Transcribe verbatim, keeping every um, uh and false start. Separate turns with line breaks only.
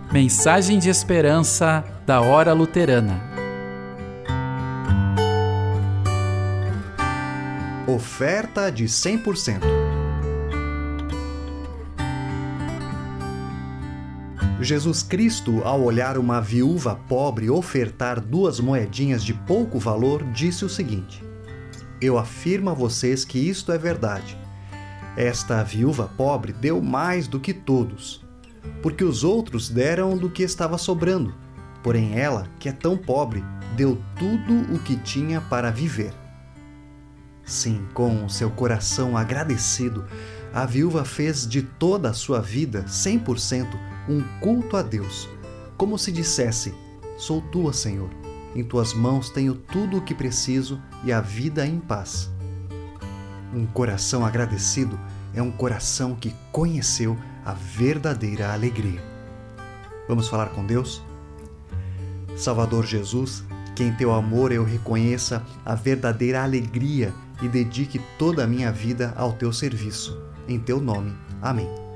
Mensagem de esperança da Hora Luterana.
Oferta de cem por cento. Jesus Cristo, ao olhar uma viúva pobre ofertar duas moedinhas de pouco valor, disse o seguinte: Eu afirmo a vocês que isto é verdade. Esta viúva pobre deu mais do que todos, porque os outros deram do que estava sobrando. Porém ela, que é tão pobre, deu tudo o que tinha para viver. Sim, com o seu coração agradecido, a viúva fez de toda a sua vida, cem por cento, um culto a Deus, como se dissesse: Sou tua, Senhor, em tuas mãos tenho tudo o que preciso e a vida em paz. Um coração agradecido é um coração que conheceu a verdadeira alegria. Vamos falar com Deus? Salvador Jesus, que em teu amor eu reconheça a verdadeira alegria e dedique toda a minha vida ao teu serviço. Em teu nome. Amém.